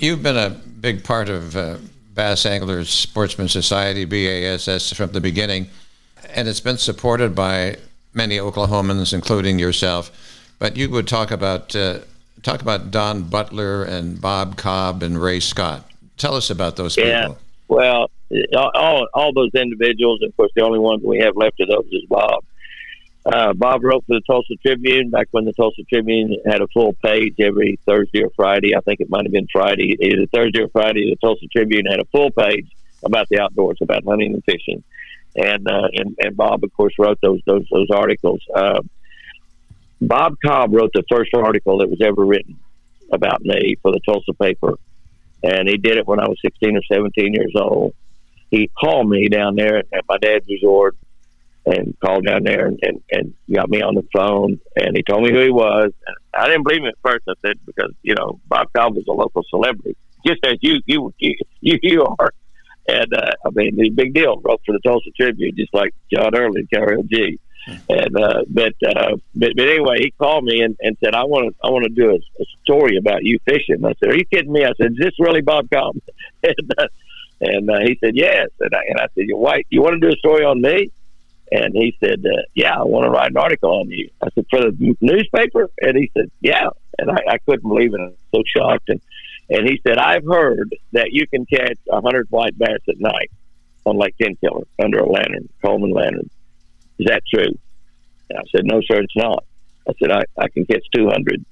You've been a big part of Bass Anglers Sportsman Society, BASS, from the beginning, and it's been supported by many Oklahomans, including yourself. But you would talk about Don Butler and Bob Cobb and Ray Scott. Tell us about those people. Yeah, well, all those individuals, of course, the only one we have left of those is Bob. Bob wrote for the Tulsa Tribune back when the Tulsa Tribune had a full page every Thursday or Friday. I think it might have been Friday. Either Thursday or Friday, the Tulsa Tribune had a full page about the outdoors, about hunting and fishing. And Bob, of course, wrote those articles. Bob Cobb wrote the first article that was ever written about me for the Tulsa paper. And he did it when I was 16 or 17 years old. He called me down there at my dad's resort and called down there and got me on the phone, and he told me who he was. And I didn't believe him at first. I said, because, Bob Cobb was a local celebrity, just as you are. And, I mean, the big deal. Wrote for the Tulsa Tribune, just like John Early and KRLG. And, but anyway, he called me and said, I want to do a story about you fishing. I said, are you kidding me? I said, is this really Bob Cobb? And he said, yes. And I said, you want to do a story on me? And he said, yeah, I want to write an article on you. I said, for the newspaper? And he said, yeah. And I couldn't believe it. I was so shocked. And he said, I've heard that you can catch 100 white bass at night on Lake Tenkiller under a lantern, Coleman lantern. Is that true? And I said, no, sir, it's not. I said, I can catch 200.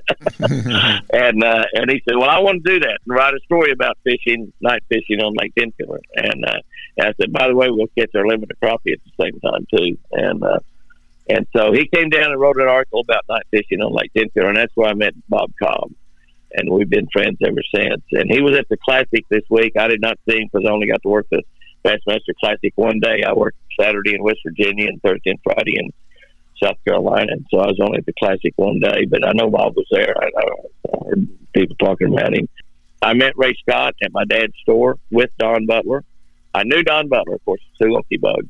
And he said, well, I want to do that and write a story about fishing, night fishing on Lake Tenkiller. And I said, by the way, we'll catch our limit of crappie at the same time too. And so he came down and wrote an article about night fishing on Lake Tenkiller, and that's where I met Bob Cobb. And we've been friends ever since. And he was at the Classic this week. I did not see him because I only got to work the Bassmaster Classic one day. I worked Saturday in West Virginia and Thursday and Friday in South Carolina. And so I was only at the Classic one day, but I know Bob was there. I heard people talking about him. I met Ray Scott at my dad's store with Don Butler. I knew Don Butler, of course, Sulocki Bug.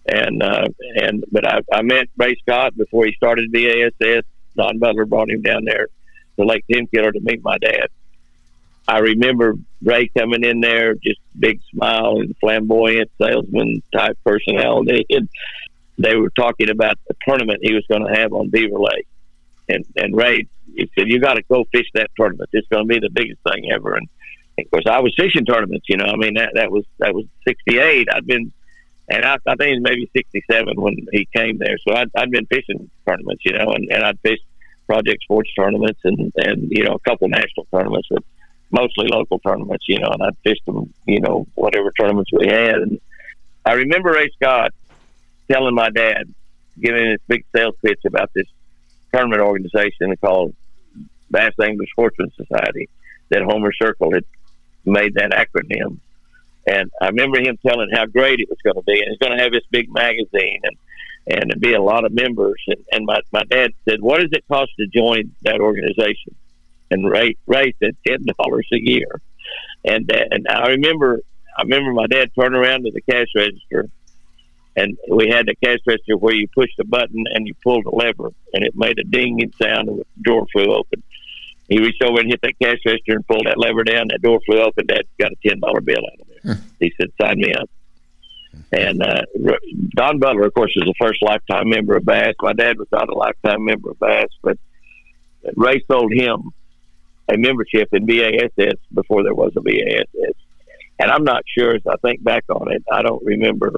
But I met Ray Scott before he started BASS. Don Butler brought him down there to Lake Tenkiller to meet my dad. I remember Ray coming in there, just big smile and flamboyant salesman type personality. And they were talking about the tournament he was going to have on Beaver Lake. And Ray, he said, you got to go fish that tournament. It's going to be the biggest thing ever. And of course, I was fishing tournaments, I mean, that was 68. I'd been, and I think it was maybe 67 when he came there. So I'd been fishing tournaments, and I'd fished Project Sports tournaments and a couple national tournaments, but mostly local tournaments, and I'd fished them, whatever tournaments we had. And I remember Ray Scott telling my dad, giving this big sales pitch about this tournament organization called Bass Anglers Sportsman Society, that Homer Circle had made that acronym. And I remember him telling how great it was going to be, and it's going to have this big magazine and it'd be a lot of members. And my dad said, what does it cost to join that organization? And Ray said $10 a year. And I remember my dad turned around to the cash register, and we had the cash register where you pushed a button and you pulled a lever, and it made a dinging sound, and the door flew open. He reached over and hit that cash register and pulled that lever down. That door flew open. Dad got a $10 bill out of there. He said, sign me up. And Don Butler, of course, was the first lifetime member of Bass. My dad was not a lifetime member of Bass, but Ray sold him a membership in BASS before there was a BASS. And I'm not sure, as I think back on it, I don't remember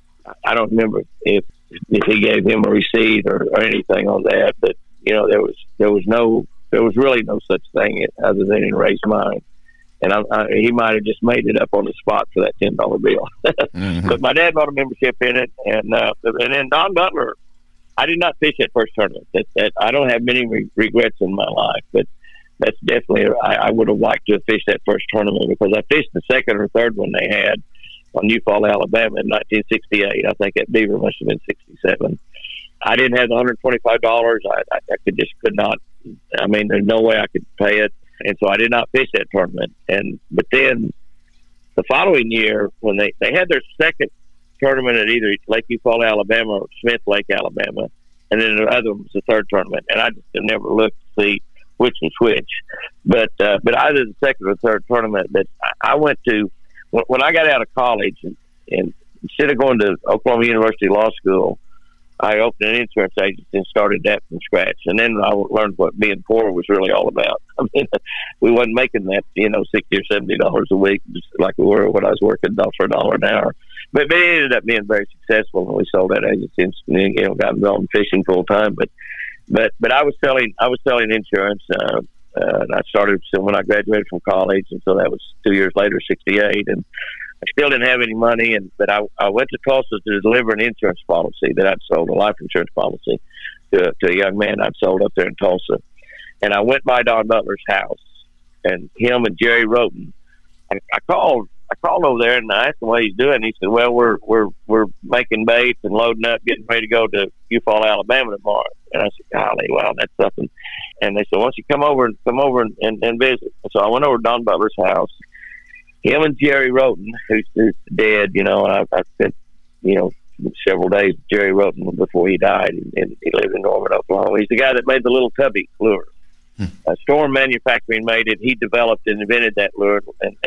if he gave him a receipt or anything on that. But there was really no such thing other than in Ray's mind. And he might have just made it up on the spot for that $10 bill. Mm-hmm. But my dad bought a membership in it. And then Don Butler, I did not fish that first tournament. I don't have many regrets in my life, but that's definitely, I would have liked to have fished that first tournament, because I fished the second or third one they had on Eufaula, Alabama in 1968. I think that beaver must have been 67. I didn't have the $125. I could not. I mean, there's no way I could pay it. And so I did not fish that tournament. But then the following year, when they had their second tournament at either Lake Eufaula, Alabama or Smith Lake, Alabama, and then the other one was the third tournament. And I just never looked to see which was which. But either the second or third tournament that I went to when I got out of college, and instead of going to Oklahoma University Law School, I opened an insurance agency and started that from scratch. And then I learned what being poor was really all about. I mean, we wasn't making that, $60 or $70 a week, just like we were when I was working for $1 an hour. But it ended up being very successful, and we sold that agency and got involved in fishing full time. But I was selling insurance. And I started when I graduated from college, and so that was 2 years later, 1968, and I still didn't have any money. But I went to Tulsa to deliver an insurance policy that I'd sold, a life insurance policy, to a young man I'd sold up there in Tulsa. And I went by Don Butler's house, and him and Jerry Roten. I called over there and I asked him what he's doing. He said, "Well, we're making baits and loading up, getting ready to go to Eufaula, Alabama tomorrow." And I said, "Golly, wow, that's something." And they said, "Why don't you come over and visit?" So I went over to Don Butler's house. Him and Jerry Roten, who's dead, and I spent, several days with Jerry Roten before he died, and he lived in Norman, Oklahoma. He's the guy that made the little tubby lure. Storm Manufacturing made it. He developed and invented that lure,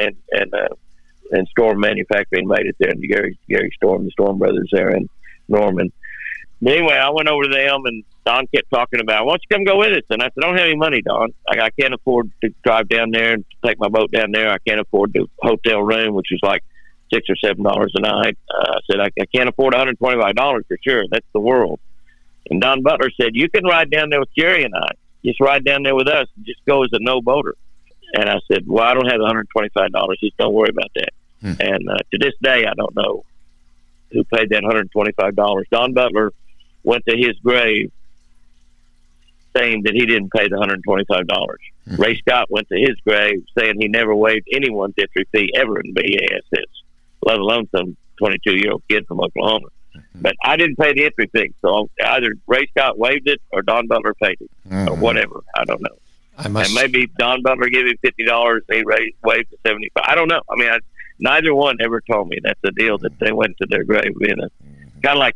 and Storm Manufacturing made it there. And Gary Storm, the Storm brothers there in Norman. But anyway, I went over to them, and Don kept talking about, "Why don't you come go with us?" And I said, "I don't have any money, Don. I can't afford to drive down there and take my boat down there. I can't afford the hotel room, which is like $6 or $7 a night." I said, I can't afford $125 for sure. That's the world. And Don Butler said, "You can ride down there with Jerry and I. Just ride down there with us and just go as a no-boater." And I said, "Well, I don't have the $125. Just don't worry about that." And to this day, I don't know who paid that $125. Don Butler went to his grave saying that he didn't pay the $125. Ray Scott went to his grave saying he never waived anyone's entry fee ever in BASS, let alone some 22-year-old kid from Oklahoma. But I didn't pay the entry fee, so either Ray Scott waived it or Don Butler paid it, or whatever. I don't know. And maybe Don Butler gave him $50 and he waived the $75. I don't know. I mean, neither one ever told me that's the deal that they went to their grave in. Kind of like,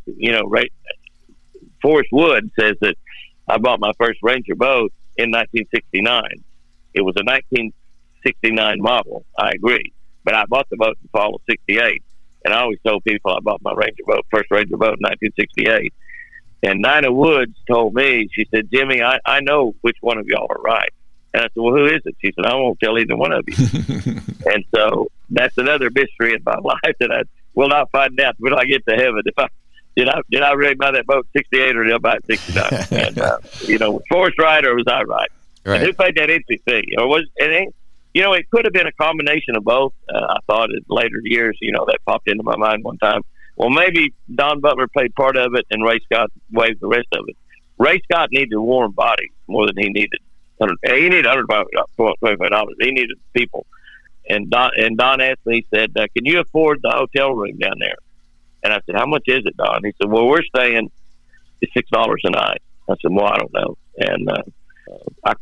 Forrest Wood says that I bought my first Ranger boat in 1969. It was a 1969 model. I agree. But I bought the boat in the fall of 68. And I always told people I bought my first Ranger boat in 1968. And Nina Woods told me, she said, "Jimmy, I know which one of y'all are right." And I said, "Well, who is it?" She said, "I won't tell either one of you." And so that's another mystery in my life that I will not find out when I get to heaven. Did I really buy that boat in 68 or did I buy it in 69? And, was Forrest right or was I right? Right. And who paid that entry fee? Or it could have been a combination of both. I thought in later years, that popped into my mind one time. Well, maybe Don Butler paid part of it and Ray Scott waived the rest of it. Ray Scott needed a warm body more than he needed. He needed $125. He needed people. And Don asked me, he said, "Can you afford the hotel room down there?" And I said, "How much is it, Don?" He said, "Well, we're staying at $6 a night." I said, "Well, I don't know." And I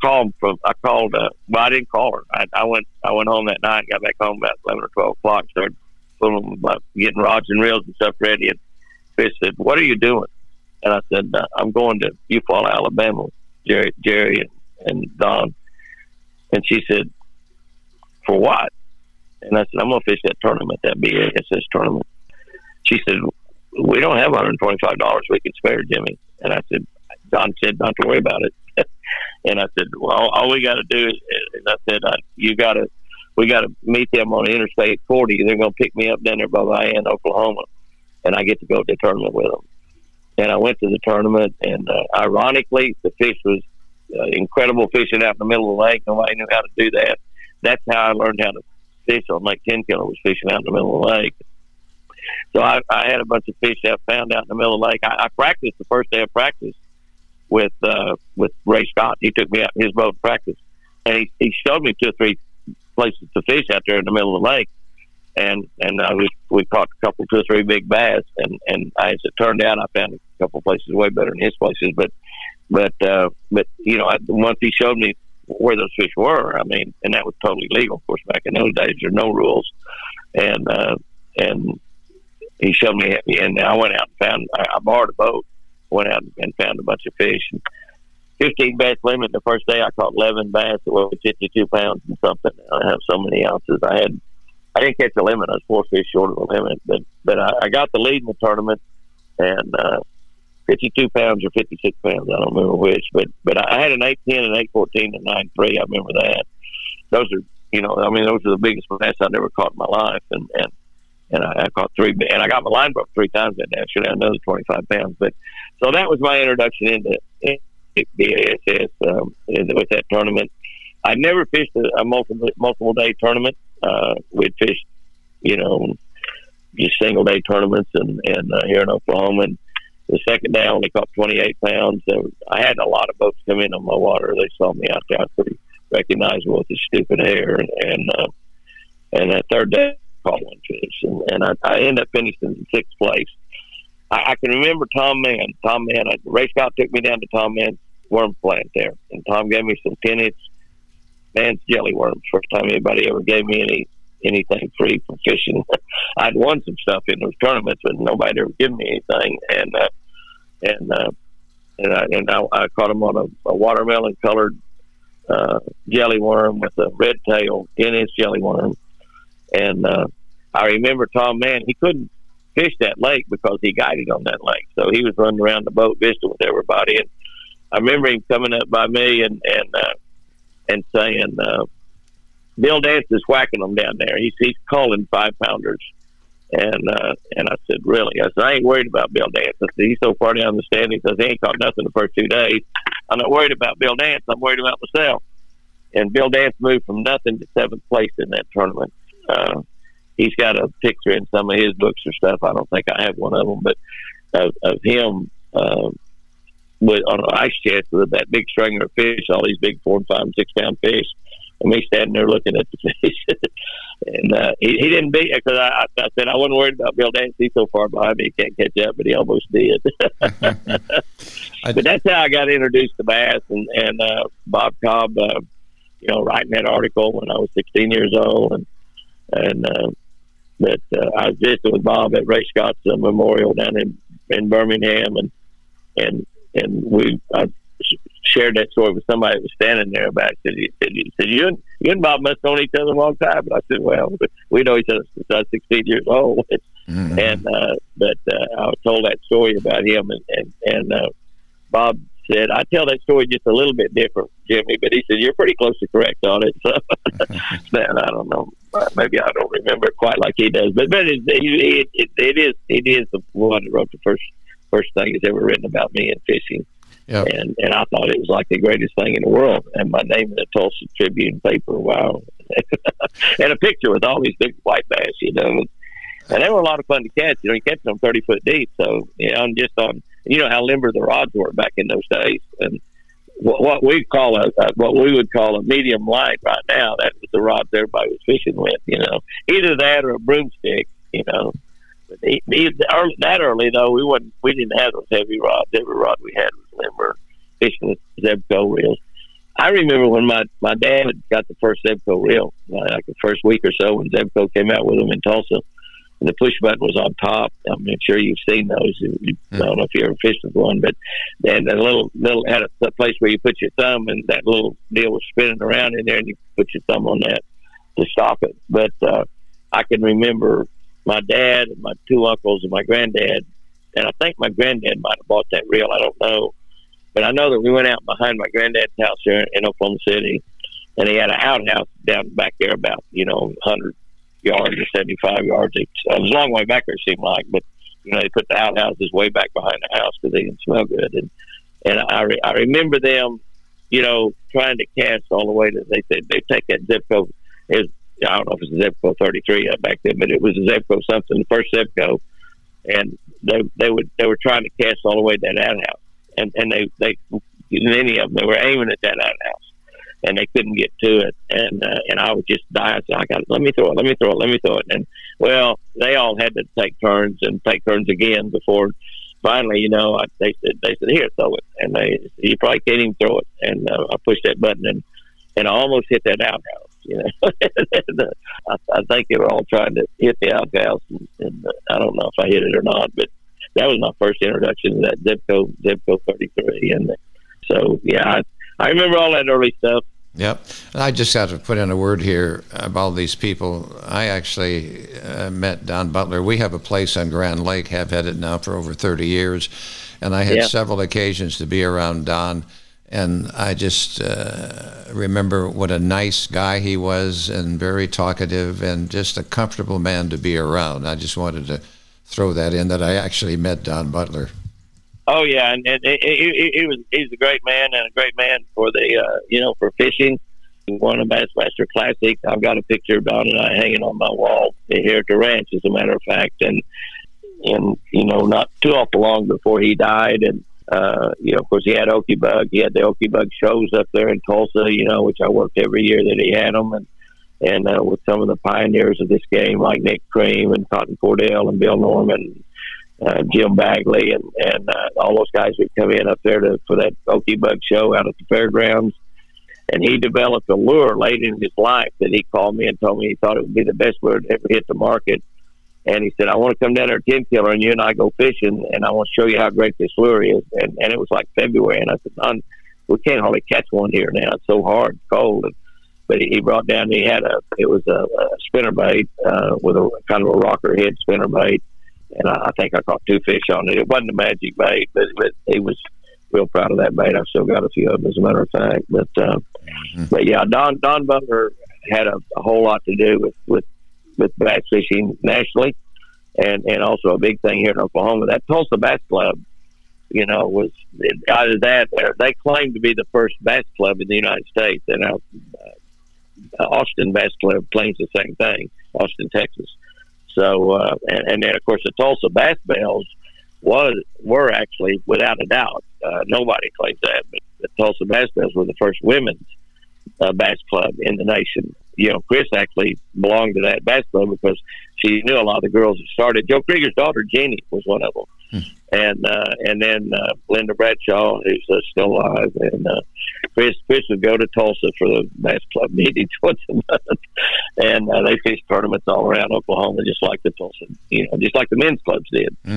I didn't call her. I went home that night, got back home about 11 or 12 o'clock, started getting rods and reels and stuff ready. And Fish said, "What are you doing?" And I said, "I'm going to Eufaula, Alabama, Jerry and Don." And she said, "For what?" And I said, "I'm going to fish that tournament, that BASS tournament." She said, "We don't have $125 we can spare, Jimmy." And I said, Don said, "Not to worry about it." And I said, "Well, all we got to do is," I said, we got to meet them on Interstate 40. They're going to pick me up down there by Vian, Oklahoma, and I get to go to the tournament with them. And I went to the tournament, and ironically, the fish was incredible fishing out in the middle of the lake. Nobody knew how to do that. That's how I learned how to fish on Lake Tenkiller, was fishing out in the middle of the lake. So I had a bunch of fish found out in the middle of the lake. I practiced the first day of practice with Ray Scott. He took me out in his boat to practice, and he showed me 2 or 3 places to fish out there in the middle of the lake. And we caught a couple, 2 or 3 big bass. And as it turned out, I found a couple places way better than his places. But once he showed me where those fish were, I mean, and that was totally legal. Of course, back in those days, there were no rules. And he showed me, and I went out and I borrowed a boat, went out and found a bunch of fish. And 15 bass limit. The first day I caught 11 bass that were 52 pounds and something. I have so many ounces. I didn't catch a limit. I was 4 fish short of the limit, but I got the lead in the tournament, and 52 pounds or 56 pounds. I don't remember which, but I had an 810 and 814 and 9.3. I remember that. Those are, those are the biggest bass I've ever caught in my life, and I caught 3, and I got my line broke 3 times that day. I should have another 25 pounds, but so that was my introduction into BASS with that tournament. I never fished a multiple day tournament. We'd fished, just single day tournaments and here in Oklahoma. And the second day I only caught 28 pounds. So I had a lot of boats come in on my water. They saw me out there. I was pretty recognizable with the stupid hair. And that third day I caught 1 fish. And I ended up finishing in 6th place. I can remember Tom Mann. Ray Scott took me down to Tom Mann's worm plant there. And Tom gave me some 10-inch Mann's jelly worms. First time anybody ever gave me anything free for fishing. I'd won some stuff in those tournaments, but nobody ever given me anything. And I caught them on a watermelon colored jelly worm with a red tail, 10-inch jelly worm. And I remember Tom Mann, he couldn't fish that lake because he guided on that lake. So he was running around the boat visiting with everybody. And I remember him coming up by me and saying, Bill Dance is whacking them down there. He's calling 5-pounders. And I said, really? I said, I ain't worried about Bill Dance. I said, he's so far down the standings. I said, he ain't caught nothing the first 2 days. I'm not worried about Bill Dance. I'm worried about myself. And Bill Dance moved from nothing to 7th place in that tournament. He's got a picture in some of his books or stuff. I don't think I have one of them, but of him on an ice chest with that big stringer of fish, all these big 4, 5, and 6 pound fish, and me standing there looking at the fish. And he didn't beat because I said I wasn't worried about Bill Dance. He's so far behind me he can't catch up, but he almost did. But that's how I got introduced to bass, and Bob Cobb, writing that article when I was 16 years old, and I was visiting with Bob at Ray Scott's memorial down in Birmingham, and I shared that story with somebody that was standing there about it. He said, you and Bob must have known each other a long time. But I said, well, we know each other since I was 16 years old. Mm-hmm. And I was told that story about him, and Bob said, I tell that story just a little bit different, Jimmy, but he said, you're pretty close to correct on it. So, man, I don't know. Maybe I don't remember it quite like he does, but it is the one that wrote the first thing he's ever written about me and fishing. Yep. And I thought it was like the greatest thing in the world. And my name in the Tulsa Tribune paper, wow. And a picture with all these big white bass, And they were a lot of fun to catch. You catch them 30 foot deep. So, and just on, how limber the rods were back in those days. And what we would call a medium light right now, that was the rods everybody was fishing with, Either that or a broomstick, But that early though, we didn't have those heavy rods. Every rod we had was limber, fishing with Zebco reels. I remember when my dad had got the first Zebco reel, like the first week or so when Zebco came out with them in Tulsa, and the push button was on top. I'm sure you've seen those. I don't know if you ever fished with one, but then a little had a place where you put your thumb, and that little deal was spinning around in there, and you put your thumb on that to stop it. But I can remember my dad and my 2 uncles and my granddad, and I think my granddad might have bought that reel. I don't know. But I know that we went out behind my granddad's house here in Oklahoma City, and he had an outhouse down back there about, 100 yards or 75 yards. It was a long way back there, it seemed like, but, they put the outhouses way back behind the house because they didn't smell good. And I remember them, trying to cast all the way to, they take that Zebco, I don't know if it's a Zebco 33 back then, but it was a Zebco something, the first Zebco, and they were trying to cast all the way to that outhouse, and they many of them, they were aiming at that outhouse, and they couldn't get to it, and I would just die. I said, let me throw it, and well, they all had to take turns again before finally, they said, here, throw it, and you probably can't even throw it, and I pushed that button, and I almost hit that outhouse. I think they were all trying to hit the outhouse, and I don't know if I hit it or not, but that was my first introduction to that Zebco 33. And So yeah, I remember all that early stuff. Yep. And I just got to put in a word here about all these people. I actually met Don Butler. We have a place on Grand Lake, have had it now for over 30 years. And I had several occasions to be around Don. And I just remember what a nice guy he was, and very talkative, and just a comfortable man to be around. I just wanted to throw that in, that I actually met Don Butler. Oh yeah, and he's a great man, and a great man for the for fishing. He won a Bassmaster Classic. I've got a picture of Don and I hanging on my wall here at the ranch, as a matter of fact. And not too awful long before he died, and of course he had Okie Bug. He had the Okie Bug shows up there in Tulsa, which I worked every year that he had them, and with some of the pioneers of this game like Nick Cream and Cotton Cordell and Bill Norman. Jim Bagley and all those guys would come in up there for that Okie Bug show out at the fairgrounds. And he developed a lure late in his life that he called me and told me he thought it would be the best lure to ever hit the market. And he said, I want to come down there at 10 Killer and you and I go fishing, and I want to show you how great this lure is. And it was like February, and I said, Don, we can't hardly catch one here now. It's so hard, cold. But he brought down, it was a spinnerbait with a kind of a rocker head spinnerbait. And I think I caught 2 fish on it. It wasn't a magic bait, but he was real proud of that bait. I've still got a few of them, as a matter of fact. But yeah, Don Butler had a whole lot to do with bass fishing nationally, and also a big thing here in Oklahoma. That Tulsa Bass Club, was either that, they claimed to be the first bass club in the United States. And Austin Bass Club claims the same thing, Austin, Texas. So, and then of course the Tulsa Bass Bells were actually, without a doubt, nobody claims that, but the Tulsa Bass Bells were the first women's bass club in the nation. Chris actually belonged to that bass club because she knew a lot of the girls that started. Joe Krieger's daughter, Jeannie, was one of them. And then Linda Bradshaw, who's still alive, and Chris would go to Tulsa for the bass club meetings once a month, and they fished tournaments all around Oklahoma, just like the Tulsa, just like the men's clubs did.